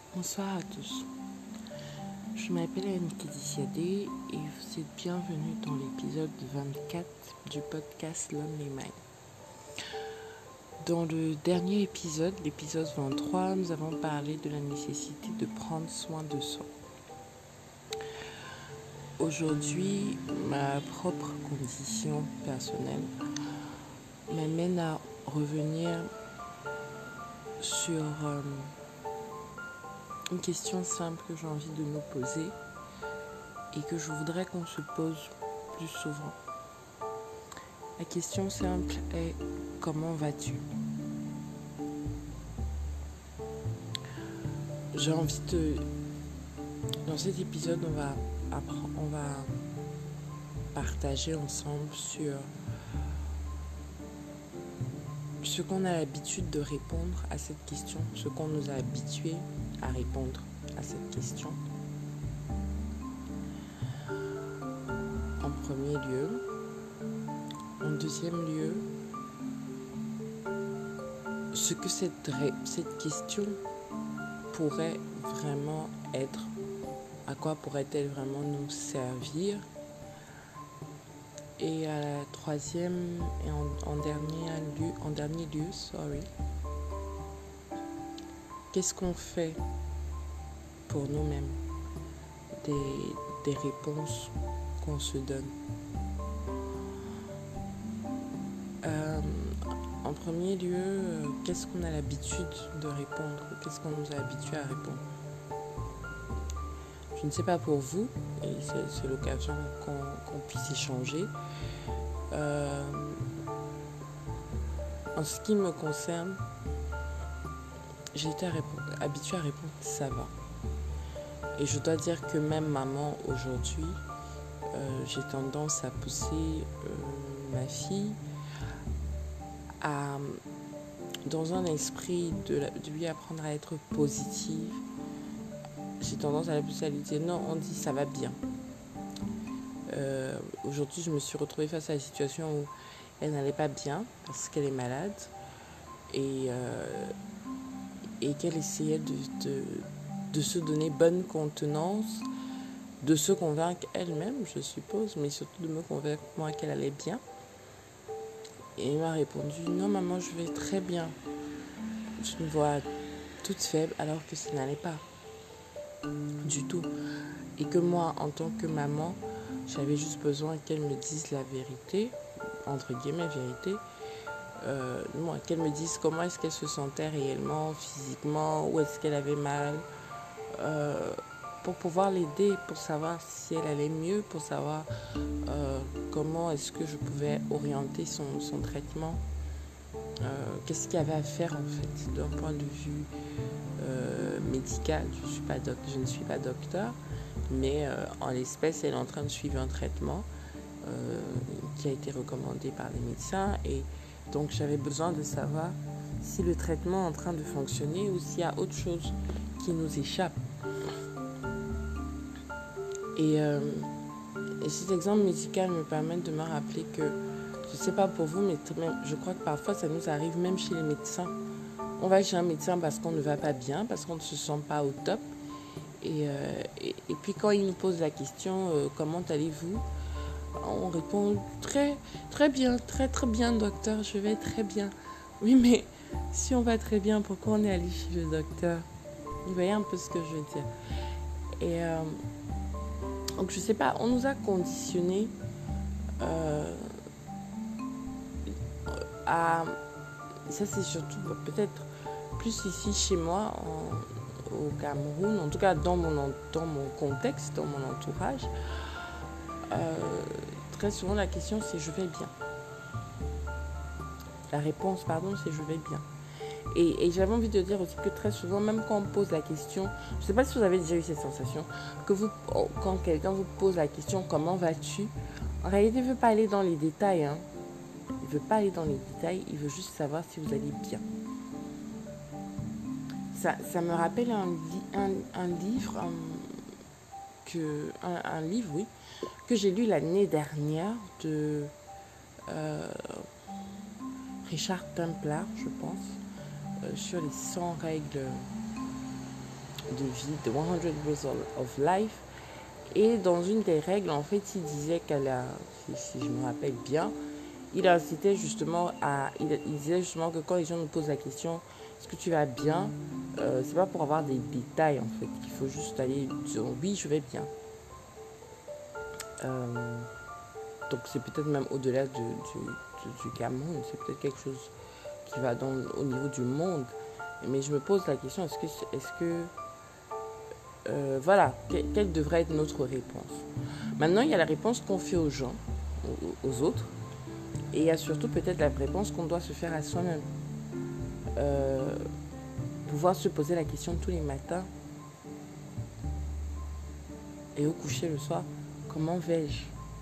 Bonsoir à tous. Je m'appelle Annick Dissiadé et vous êtes bienvenue dans l'épisode 24 du podcast Lonely Mind. Dans le dernier épisode, l'épisode 23, nous avons parlé de la nécessité de prendre soin de soi. Aujourd'hui, ma propre condition personnelle m'amène à revenir sur une question simple que j'ai envie de nous poser et que je voudrais qu'on se pose plus souvent. La question simple est: comment vas-tu? J'ai envie de... Dans cet épisode, on va partager ensemble sur ce qu'on a l'habitude de répondre à cette question, ce qu'on nous a habitués à répondre à cette question. En premier lieu. En deuxième lieu, ce que cette question pourrait vraiment être, à quoi pourrait-elle vraiment nous servir. Et à la troisième et en dernier lieu, qu'est-ce qu'on fait pour nous-mêmes des réponses qu'on se donne. En premier lieu, qu'est-ce qu'on a l'habitude de répondre? Qu'est-ce qu'on nous a habitués à répondre? Je ne sais pas pour vous, et c'est l'occasion qu'on puisse échanger. En ce qui me concerne, j'ai été habituée à répondre « ça va ». Et je dois dire que même maman, aujourd'hui, j'ai tendance à pousser ma fille dans un esprit de lui apprendre à être positive. J'ai tendance à la pousser à lui dire non, on dit ça va bien. Aujourd'hui, je me suis retrouvée face à la situation où elle n'allait pas bien parce qu'elle est malade et qu'elle essayait de se donner bonne contenance, de se convaincre elle-même, je suppose, mais surtout de me convaincre moi qu'elle allait bien. Et elle m'a répondu « Non maman, je vais très bien ». Je me vois toute faible alors que ça n'allait pas du tout. Et que moi, en tant que maman, j'avais juste besoin qu'elle me dise la vérité, entre guillemets vérité. Qu'elle me dise comment est-ce qu'elle se sentait réellement, physiquement, où est-ce qu'elle avait mal. Pour pouvoir l'aider, pour savoir si elle allait mieux, pour savoir comment est-ce que je pouvais orienter son traitement, qu'est-ce qu'il y avait à faire en fait d'un point de vue médical. Je ne suis pas docteur, mais en l'espèce, elle est en train de suivre un traitement qui a été recommandé par les médecins, et donc j'avais besoin de savoir si le traitement est en train de fonctionner ou s'il y a autre chose qui nous échappe. Et cet exemple médical me permet de me rappeler que, je ne sais pas pour vous, mais je crois que parfois ça nous arrive même chez les médecins. On va chez un médecin parce qu'on ne va pas bien, parce qu'on ne se sent pas au top. Et puis quand il nous pose la question comment allez-vous, on répond très très bien, très très bien docteur, je vais très bien. Oui, mais si on va très bien, pourquoi on est allé chez le docteur? Vous voyez un peu ce que je veux dire. Et donc je sais pas, on nous a conditionnés à... Ça c'est surtout peut-être plus ici chez moi au Cameroun, en tout cas dans mon contexte, dans mon entourage. Très souvent la question c'est je vais bien. La réponse c'est je vais bien. Et j'avais envie de dire aussi que très souvent, même quand on pose la question, je ne sais pas si vous avez déjà eu cette sensation, que quand quelqu'un vous pose la question comment vas-tu, en réalité il ne veut pas aller dans les détails. Il ne veut pas aller dans les détails, il veut juste savoir si vous allez bien. Ça me rappelle un livre que j'ai lu l'année dernière de Richard Templar, je pense, sur les 100 règles de vie, The 100 Rules of Life. Et dans une des règles, en fait, il disait si je me rappelle bien, il disait justement que quand les gens nous posent la question, est-ce que tu vas bien, c'est pas pour avoir des détails, en fait. Il faut juste aller dire oui, je vais bien. Donc c'est peut-être même au-delà du Cameroun, c'est peut-être quelque chose qui va au niveau du monde. Mais je me pose la question, voilà, quelle devrait être notre réponse? Maintenant, il y a la réponse qu'on fait aux gens, aux autres, et il y a surtout peut-être la réponse qu'on doit se faire à soi-même. Pouvoir se poser la question tous les matins et au coucher le soir, comment vais-je?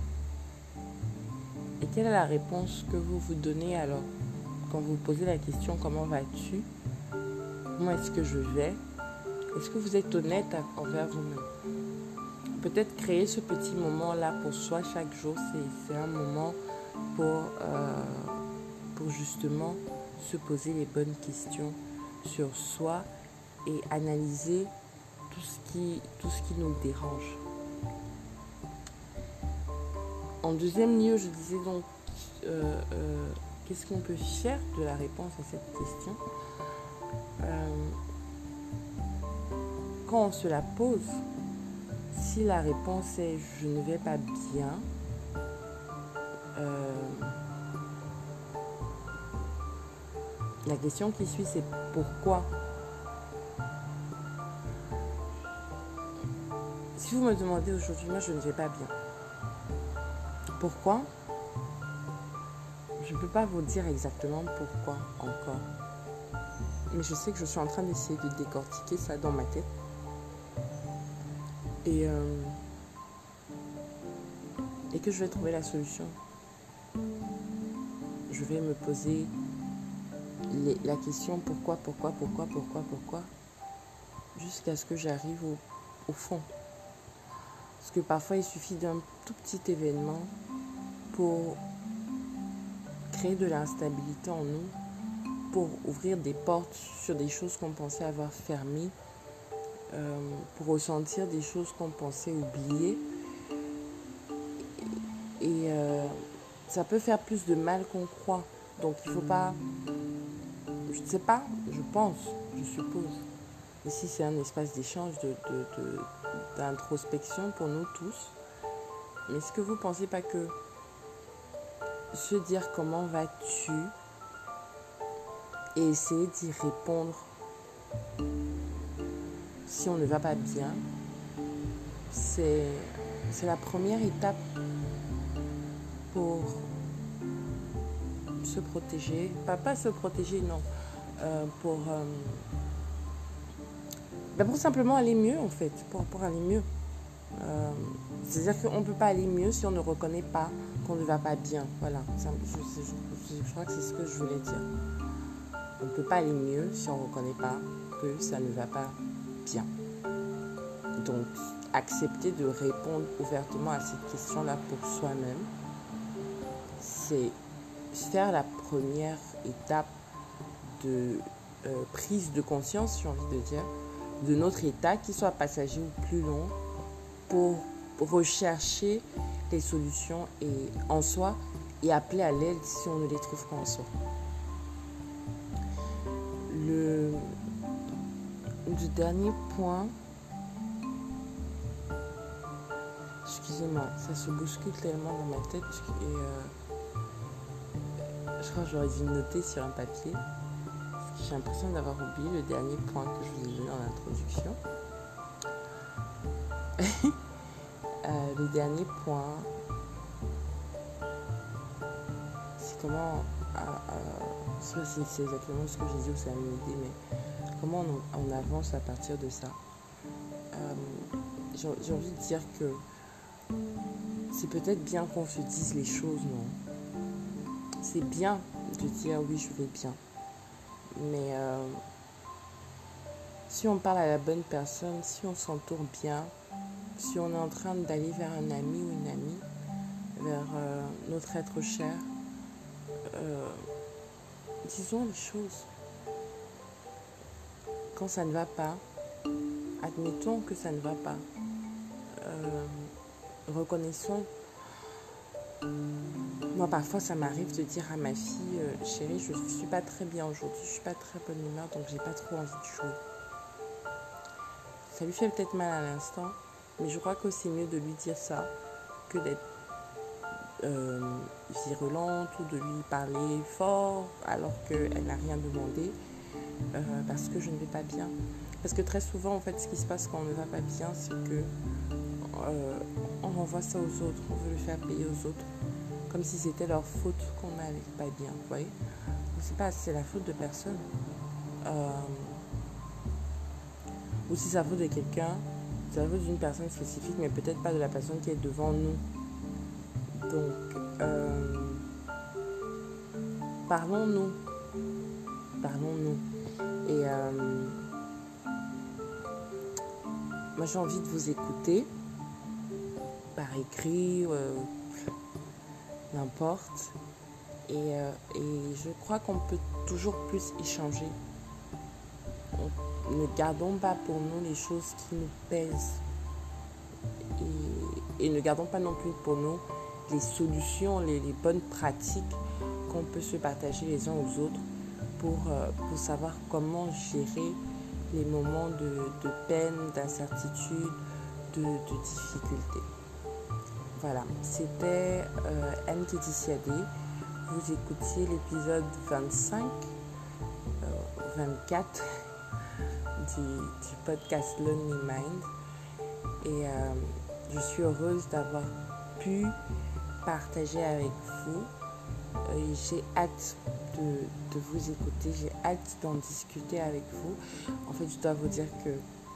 Et quelle est la réponse que vous vous donnez alors quand vous posez la question comment vas-tu? Comment est-ce que je vais? Est-ce que vous êtes honnête envers vous-même? Peut-être créer ce petit moment-là pour soi chaque jour, c'est un moment pour justement se poser les bonnes questions sur soi et analyser tout ce qui nous dérange. En deuxième lieu, je disais donc, qu'est-ce qu'on peut faire de la réponse à cette question? Quand on se la pose, si la réponse est « je ne vais pas bien », la question qui suit, c'est « pourquoi ?» Si vous me demandez aujourd'hui, moi je ne vais pas bien. Pourquoi? Je ne peux pas vous dire exactement pourquoi encore. Mais je sais que je suis en train d'essayer de décortiquer ça dans ma tête. Et que je vais trouver la solution. Je vais me poser la question pourquoi, jusqu'à ce que j'arrive au fond. Parce que parfois, il suffit d'un tout petit événement pour créer de l'instabilité en nous, pour ouvrir des portes sur des choses qu'on pensait avoir fermées, pour ressentir des choses qu'on pensait oublier. Et ça peut faire plus de mal qu'on croit. Donc il ne faut pas, je ne sais pas, je pense, je suppose. Ici c'est un espace d'échange, d'introspection pour nous tous. Mais est-ce que vous ne pensez pas que se dire comment vas-tu et essayer d'y répondre si on ne va pas bien, c'est la première étape pour se protéger, pas se protéger, non, pour simplement aller mieux en fait, pour aller mieux. C'est-à-dire qu'on ne peut pas aller mieux si on ne reconnaît pas qu'on ne va pas bien. Voilà, je crois que c'est ce que je voulais dire. On ne peut pas aller mieux si on ne reconnaît pas que ça ne va pas bien. Donc, accepter de répondre ouvertement à cette question-là pour soi-même, c'est faire la première étape de prise de conscience, j'ai envie de dire, de notre état, qu'il soit passager ou plus long, pour rechercher les solutions en soi et appeler à l'aide si on ne les trouve pas en soi. Le dernier point, excusez-moi, ça se bouscule tellement dans ma tête et je crois que j'aurais dû noter sur un papier parce que j'ai l'impression d'avoir oublié le dernier point que je vous ai donné en introduction. Le dernier point, c'est comment, c'est exactement ce que j'ai dit ou c'est une idée, mais comment on avance à partir de ça. J'ai envie de dire que c'est peut-être bien qu'on se dise les choses, non? C'est bien de dire oui, je vais bien. Mais si on parle à la bonne personne, si on s'entoure bien, si on est en train d'aller vers un ami ou une amie, vers notre être cher, disons les choses. Quand ça ne va pas, admettons que ça ne va pas. Reconnaissons. Moi, parfois, ça m'arrive de dire à ma fille, chérie, je ne suis pas très bien aujourd'hui, je ne suis pas très bonne humeur, donc j'ai pas trop envie de jouer. Ça lui fait peut-être mal à l'instant, mais je crois que c'est mieux de lui dire ça que d'être virulente ou de lui parler fort alors qu'elle n'a rien demandé parce que je ne vais pas bien. Parce que très souvent, en fait, ce qui se passe quand on ne va pas bien, c'est que on renvoie ça aux autres, on veut le faire payer aux autres, comme si c'était leur faute qu'on n'allait pas bien, vous voyez. C'est la faute de personne. Ou si c'est la faute de quelqu'un, c'est la faute d'une personne spécifique, mais peut-être pas de la personne qui est devant nous. Donc, parlons-nous. Et moi, j'ai envie de vous écouter par écrit, n'importe. Et je crois qu'on peut toujours plus échanger. Ne gardons pas pour nous les choses qui nous pèsent. Et ne gardons pas non plus pour nous les solutions, les bonnes pratiques qu'on peut se partager les uns aux autres pour savoir comment gérer les moments de peine, d'incertitude, de difficulté. Voilà, c'était Laetitia-D. Vous écoutiez l'épisode 25, 24 du podcast Lonely Mind. Et je suis heureuse d'avoir pu partager avec vous. J'ai hâte de vous écouter, j'ai hâte d'en discuter avec vous. En fait, je dois vous dire que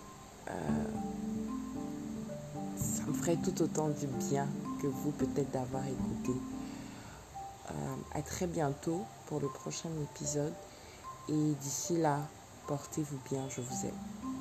ça me ferait tout autant du bien que vous, peut-être, d'avoir écouté. À très bientôt pour le prochain épisode. Et d'ici là, portez-vous bien, je vous aime.